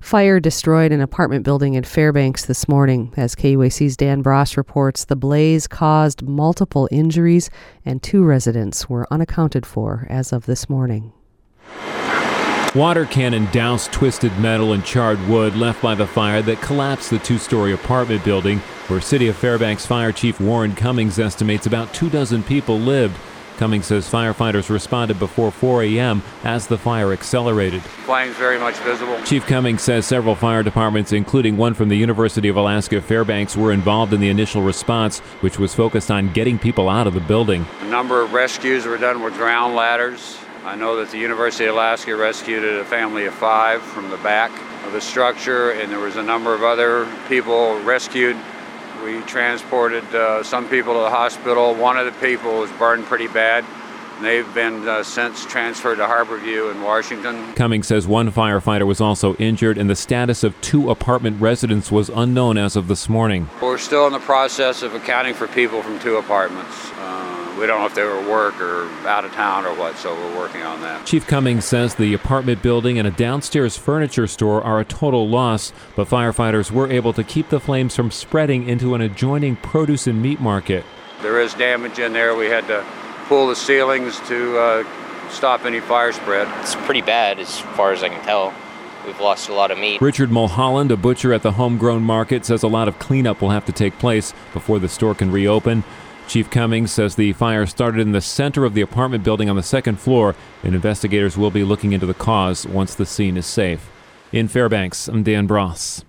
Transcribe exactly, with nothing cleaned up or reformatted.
Fire destroyed an apartment building in Fairbanks this morning. As K U A C's Dan Bross reports, the blaze caused multiple injuries and two residents were unaccounted for as of this morning. Water cannon doused twisted metal and charred wood left by the fire that collapsed the two-story apartment building where City of Fairbanks Fire Chief Warren Cummings estimates about two dozen people lived. Cummings says firefighters responded before four a.m. as the fire accelerated. Flames very much visible. Chief Cummings says several fire departments, including one from the University of Alaska Fairbanks, were involved in the initial response, which was focused on getting people out of the building. A number of rescues were done with ground ladders. I know that the University of Alaska rescued a family of five from the back of the structure, and there was a number of other people rescued. We transported uh, some people to the hospital. One of the people was burned pretty bad. They've been uh, since transferred to Harborview in Washington. Cummings says one firefighter was also injured, and the status of two apartment residents was unknown as of this morning. We're still in the process of accounting for people from two apartments. Uh, we don't know if they were at work or out of town or what, so we're working on that. Chief Cummings says the apartment building and a downstairs furniture store are a total loss, but firefighters were able to keep the flames from spreading into an adjoining produce and meat market. There is damage in there. We had to pull the ceilings to uh, stop any fire spread. It's pretty bad as far as I can tell. We've lost a lot of meat. Richard Mulholland, a butcher at the Homegrown Market, says a lot of cleanup will have to take place before the store can reopen. Chief Cummings says the fire started in the center of the apartment building on the second floor, and investigators will be looking into the cause once the scene is safe. In Fairbanks, I'm Dan Bross.